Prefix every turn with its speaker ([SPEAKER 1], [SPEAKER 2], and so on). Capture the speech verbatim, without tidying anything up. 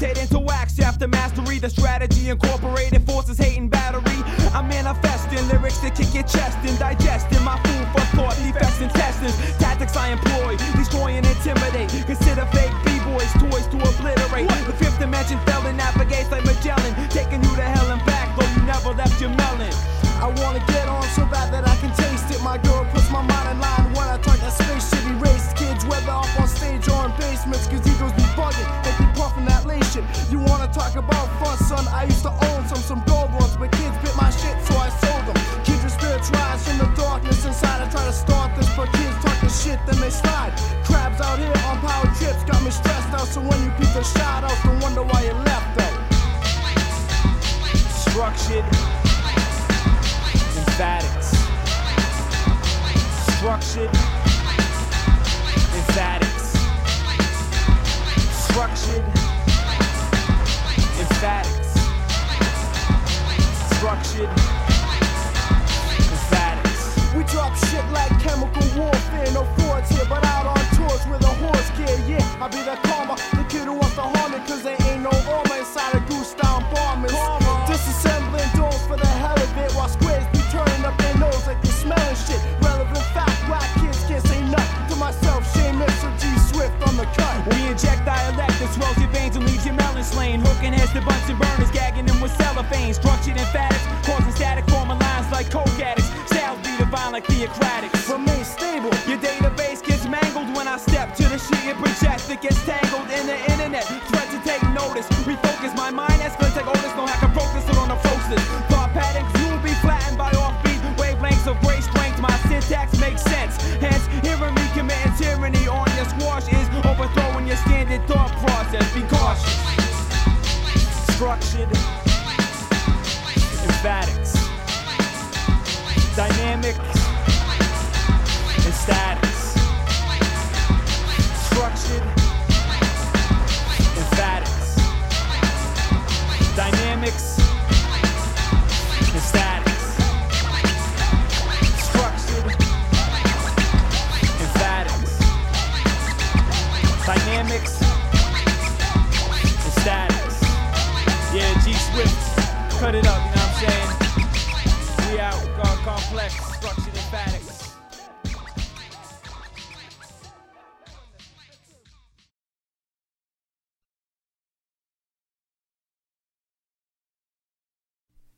[SPEAKER 1] Meditate into wax after mastery. The strategy incorporated forces, hate and battery. I'm manifesting lyrics that kick your chest and digesting my food for thought, defects intestines. Tactics I employ, destroy and intimidate. Consider fake b-boys toys to obliterate. The fifth dimension felon navigates like Magellan, taking you to hell and back, though you never left your melon.
[SPEAKER 2] I wanna get on so bad that I can taste it. My girl puts my mind in line when I talk that spaceship. Erase kids, whether up on stage or in basements, cause egos be bugging, they be puffing that lay shit. You wanna talk about fun, son? I used to own some, some gold ones, but kids bit my shit, so I sold them. Kids with spirits rise from the darkness inside. I try to start this, but kids talking shit, then they slide. Crabs out here on power trips got me stressed out, so when you peep the shout outs, don't wonder why you left though.
[SPEAKER 1] Structured emphatics. Structured emphatics. Structured emphatics. Structured emphatics.
[SPEAKER 2] We drop shit like chemical warfare. No Fords here, but out on tours with a horse gear. Yeah, I be the karma, the kid who wants to harm it, cause there ain't no armor inside a goose down bombers. Disassembling doors for the hell of it, while squares be turning up their nose like they smelling shit. Relevant fact, black kids can't say nothing to myself. Shameless or G Swift on the cut.
[SPEAKER 1] We inject dialect that swells your veins and leaves your melon slain. Hooking heads to Bunsen burners, gagging them with cellophane. Structured emphatics, causing static, forming lines like coke addicts. Styles be divine like theocratics.
[SPEAKER 2] Remain stable.
[SPEAKER 1] Your database gets mangled when I step to the sheet and project. It gets tangled in the internet. Threat to take notice. Refocus my mind. Escalate like Otis. No hack approach this on the focus. Thought patterns will be flattened by offbeat wavelengths of great strength. My syntax makes sense. Hence, hearing me committing tyranny on your squash is overthrowing your standard thought process. Be cautious. Structured emphatics. Dynamic and statics. Structured emphatics. Dynamics and statics. Structured emphatics. Dynamics and statics. Yeah, G Swift, cut it up, you know what I'm saying?